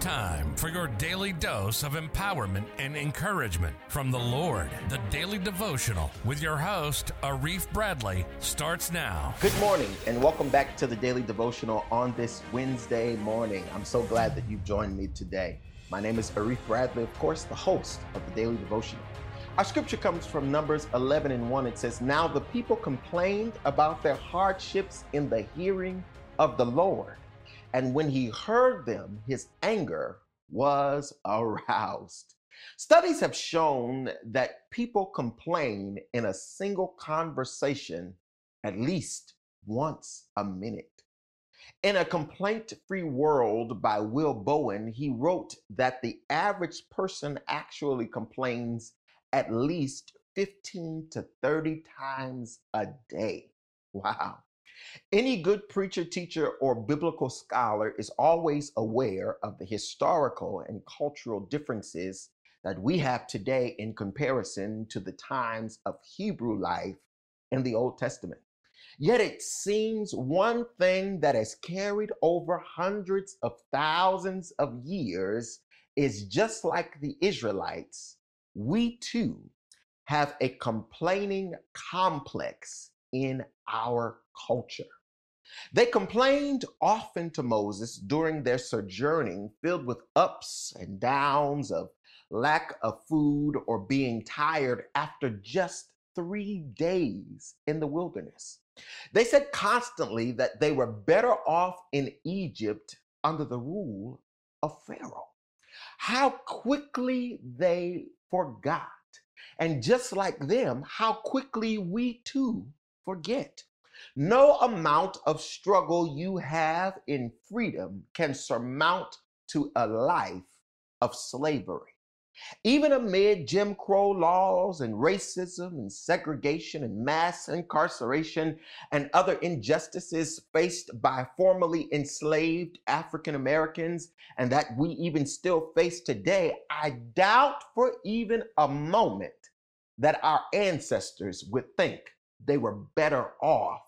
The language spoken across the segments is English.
time for your daily dose of empowerment and encouragement from the Lord. The Daily Devotional with your host, Arif Bradley, starts now. Good morning and welcome back to the Daily Devotional on this Wednesday morning. I'm so glad that you've joined me today. My name is Arif Bradley, of course, the host of the Daily Devotional. Our scripture comes from Numbers 11:1. It says, "Now the people complained about their hardships in the hearing of the Lord. And when he heard them, his anger was aroused." Studies have shown that people complain in a single conversation at least once a minute. In A Complaint-Free World by Will Bowen, he wrote that the average person actually complains at least 15 to 30 times a day. Wow. Any good preacher, teacher, or biblical scholar is always aware of the historical and cultural differences that we have today in comparison to the times of Hebrew life in the Old Testament. Yet it seems one thing that has carried over hundreds of thousands of years is just like the Israelites, we too have a complaining complex in our culture. They complained often to Moses during their sojourning, filled with ups and downs of lack of food or being tired after just 3 days in the wilderness. They said constantly that they were better off in Egypt under the rule of Pharaoh. How quickly they forgot. And just like them, how quickly we too forget. No amount of struggle you have in freedom can surmount to a life of slavery. Even amid Jim Crow laws and racism and segregation and mass incarceration and other injustices faced by formerly enslaved African Americans and that we even still face today, I doubt for even a moment that our ancestors would think they were better off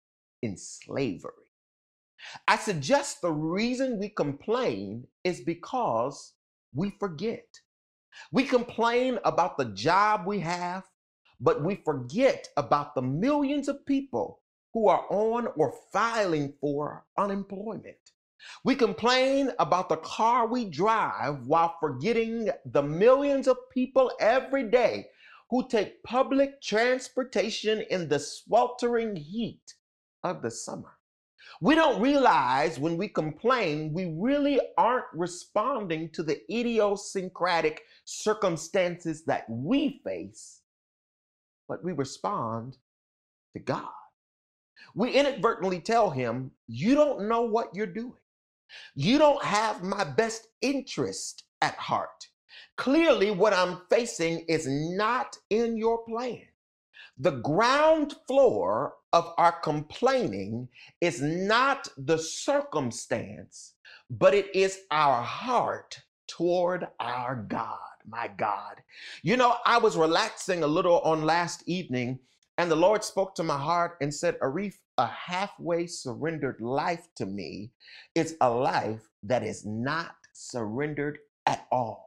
in slavery. I suggest the reason we complain is because we forget. We complain about the job we have, but we forget about the millions of people who are on or filing for unemployment. We complain about the car we drive while forgetting the millions of people every day who take public transportation in the sweltering heat of the summer. We don't realize when we complain, we really aren't responding to the idiosyncratic circumstances that we face, but we respond to God. We inadvertently tell him, "You don't know what you're doing. You don't have my best interest at heart. Clearly, what I'm facing is not in your plan." The ground floor of our complaining is not the circumstance, but it is our heart toward our God, my God. You know, I was relaxing a little on last evening, and the Lord spoke to my heart and said, "Arif, a halfway surrendered life to me is a life that is not surrendered at all."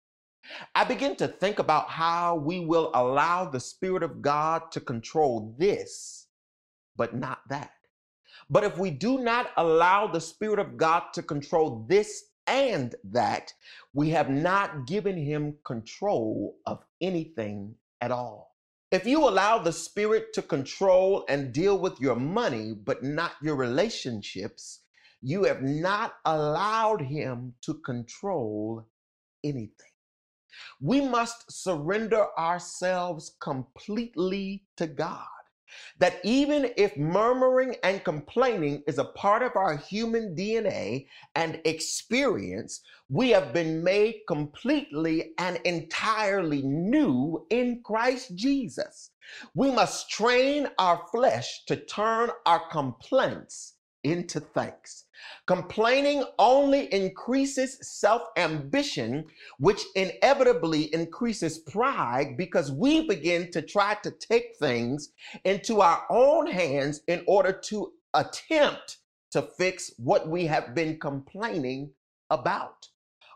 I begin to think about how we will allow the Spirit of God to control this, but not that. But if we do not allow the Spirit of God to control this and that, we have not given him control of anything at all. If you allow the Spirit to control and deal with your money, but not your relationships, you have not allowed him to control anything. We must surrender ourselves completely to God. That even if murmuring and complaining is a part of our human DNA and experience, we have been made completely and entirely new in Christ Jesus. We must train our flesh to turn our complaints into thanks. Complaining only increases self-ambition, which inevitably increases pride because we begin to try to take things into our own hands in order to attempt to fix what we have been complaining about.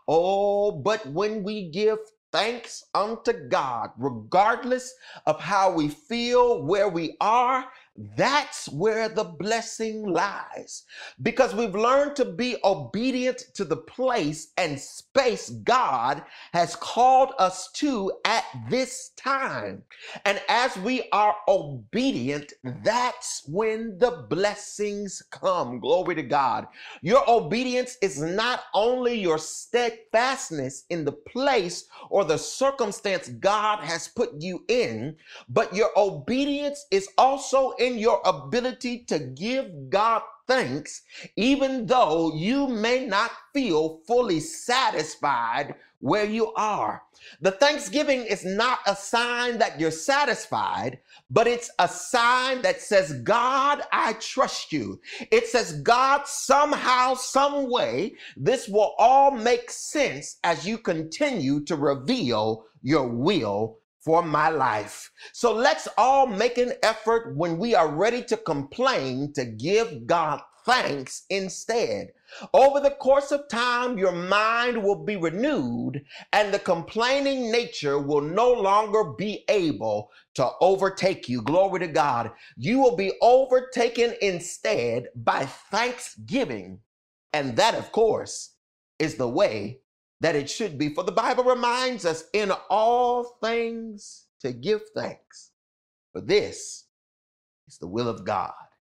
Oh, but when we give thanks unto God, regardless of how we feel, where we are, that's where the blessing lies. Because we've learned to be obedient to the place and space God has called us to at this time. And as we are obedient, that's when the blessings come. Glory to God. Your obedience is not only your steadfastness in the place or the circumstance God has put you in, but your obedience is also in your ability to give God thanks, even though you may not feel fully satisfied where you are. The thanksgiving is not a sign that you're satisfied, but it's a sign that says, God, I trust you. It says, God, somehow, some way, this will all make sense as you continue to reveal your will for my life. So let's all make an effort when we are ready to complain to give God thanks instead. Over the course of time, your mind will be renewed and the complaining nature will no longer be able to overtake you. Glory to God. You will be overtaken instead by thanksgiving. And that, of course, is the way that it should be. For the Bible reminds us in all things to give thanks. For this is the will of God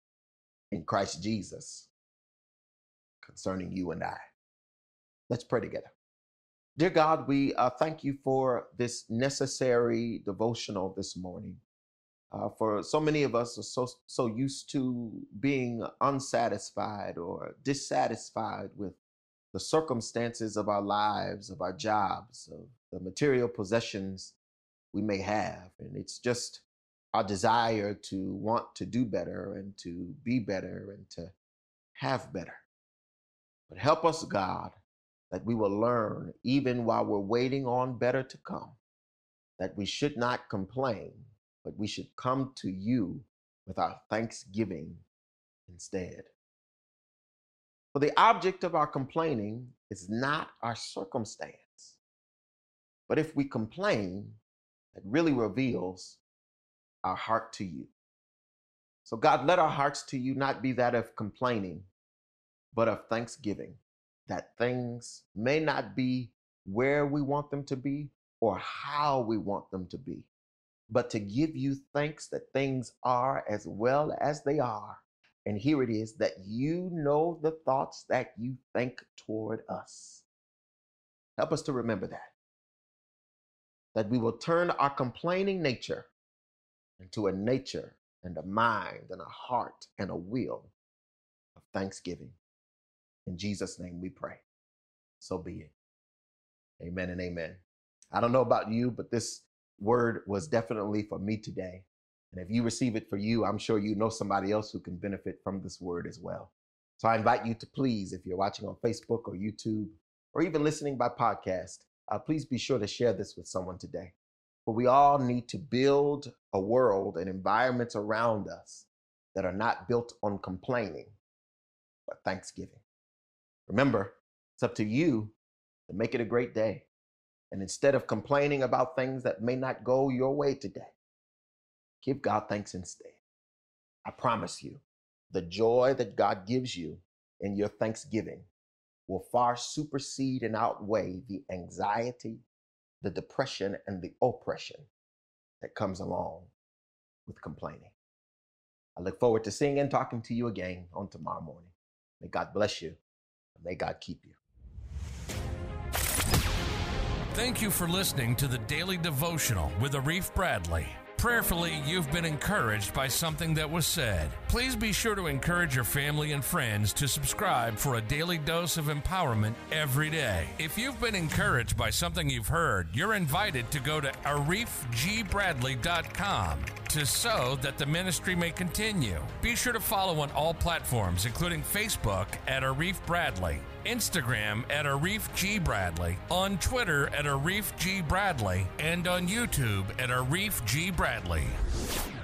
in Christ Jesus concerning you and I. Let's pray together. Dear God, we thank you for this necessary devotional this morning. For so many of us are so used to being unsatisfied or dissatisfied with the circumstances of our lives, of our jobs, of the material possessions we may have. And it's just our desire to want to do better and to be better and to have better. But help us, God, that we will learn, even while we're waiting on better to come, that we should not complain, but we should come to you with our thanksgiving instead. For the object of our complaining is not our circumstance, but if we complain, it really reveals our heart to you. So God, let our hearts to you not be that of complaining, but of thanksgiving, that things may not be where we want them to be or how we want them to be, but to give you thanks that things are as well as they are. And here it is, that you know the thoughts that you think toward us. Help us to remember that we will turn our complaining nature into a nature and a mind and a heart and a will of thanksgiving. In Jesus' name we pray. So be it. Amen and amen. I don't know about you, but this word was definitely for me today. And if you receive it for you, I'm sure you know somebody else who can benefit from this word as well. So I invite you to please, if you're watching on Facebook or YouTube, or even listening by podcast, please be sure to share this with someone today. For we all need to build a world and environments around us that are not built on complaining, but thanksgiving. Remember, it's up to you to make it a great day. And instead of complaining about things that may not go your way today, give God thanks instead. I promise you, the joy that God gives you in your thanksgiving will far supersede and outweigh the anxiety, the depression, and the oppression that comes along with complaining. I look forward to seeing and talking to you again on tomorrow morning. May God bless you, and may God keep you. Thank you for listening to the Daily Devotional with Arif Bradley. Prayerfully, you've been encouraged by something that was said. Please be sure to encourage your family and friends to subscribe for a daily dose of empowerment every day. If you've been encouraged by something you've heard, you're invited to go to arifgbradley.com to sow that the ministry may continue. Be sure to follow on all platforms, including Facebook at Arif Bradley, Instagram at Arif G. Bradley, on Twitter at Arif G. Bradley, and on YouTube at Arif G. Bradley.